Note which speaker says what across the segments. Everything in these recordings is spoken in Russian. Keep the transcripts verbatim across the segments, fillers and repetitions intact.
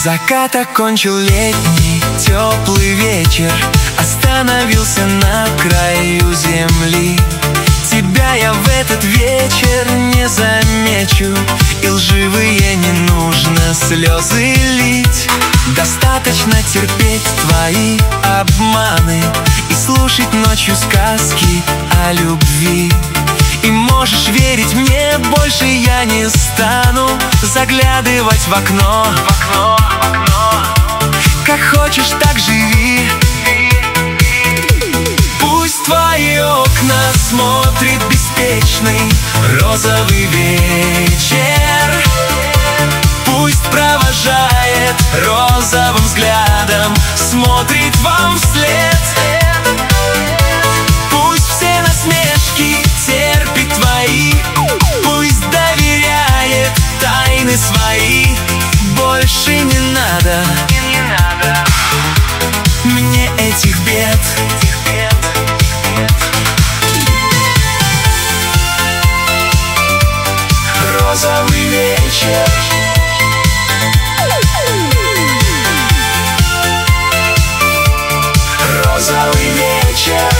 Speaker 1: Закат окончил летний теплый вечер, остановился на краю земли. Тебя я в этот вечер не замечу, и лживые не нужно слезы лить. Достаточно терпеть твои обманы и слушать ночью сказки о любви. И можешь верить мне, больше я не стану заглядывать в окно, в окно, в окно. Как хочешь, так живи. Пусть твои окна смотрит беспечный розовый вечер. Пусть провожает розовым взглядом, смотрит вам вслед. Пусть все насмешки терпит твои, пусть доверяет тайны свои. Больше не надо, не надо мне этих бед. Розовый вечер. Розовый вечер.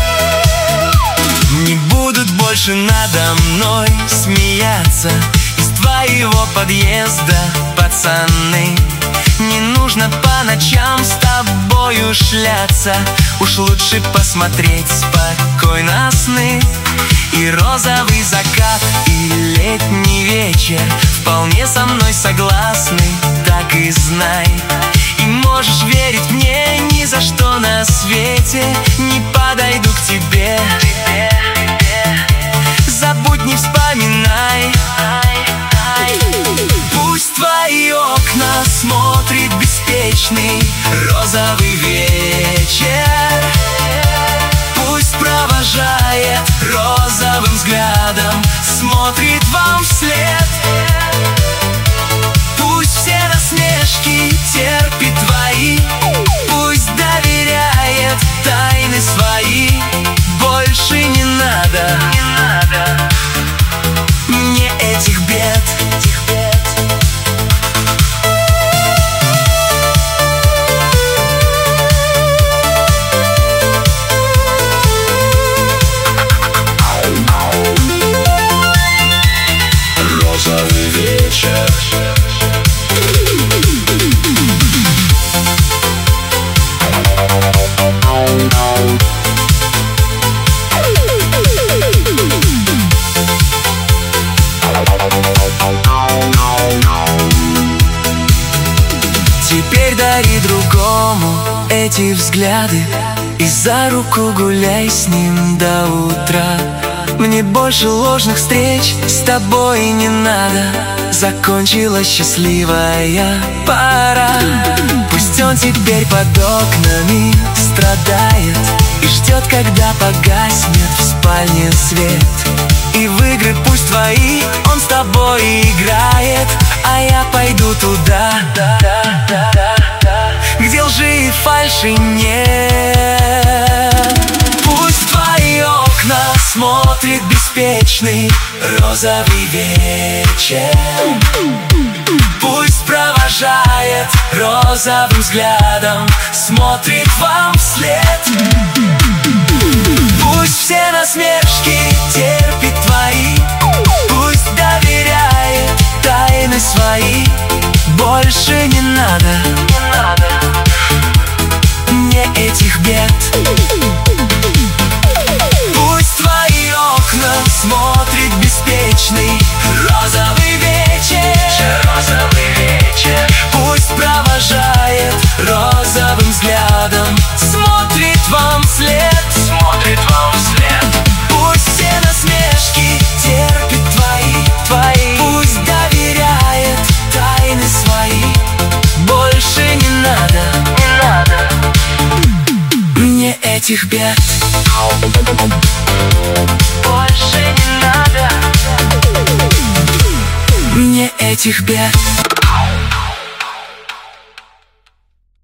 Speaker 1: Не будут больше надо мной смеяться из твоего подъезда, пацаны. Не нужно по ночам с тобою шляться, уж лучше посмотреть спокойно сны. И розовый закат, и летний вечер вполне со мной согласны, так и знай. И можешь верить мне, ни за что на свете не подойду к тебе. Забудь, не вспоминай. Пусть твои окна смотрит беспечный розовый вечер. Пусть провожает розовым взглядом, смотрит вам вслед. Пусть все насмешки терпит твои, пусть доверяет тайны свои. Больше не надо, не надо мне этих бед. Розовый вечер. Теперь дари другому эти взгляды и за руку гуляй с ним до утра. Мне больше ложных встреч с тобой не надо, закончилась счастливая пора. Пусть он теперь под окнами страдает и ждет, когда погаснет в спальне свет. И в игры пусть твои он с тобой играет, а я пойду туда, где лжи и фальши нет. Пусть твои окна смотрит беспечный розовый вечер. Пусть провожает розовым взглядом, смотрит вам вслед. Пусть все насмешки терпит твои, пусть доверяет тайны свои. Больше не надо, не надо мне этих бед. Пусть твои окна смотрит беспечный розовый вечер. Розовый вечер. Пусть провожает розовым взглядом, смотрит вам вслед. Смотрит вам вслед. Пусть все насмешки терпит твои, твои. Пусть доверяет тайны свои. Больше не надо, не надо мне этих бед. Больше не надо мне этих бед.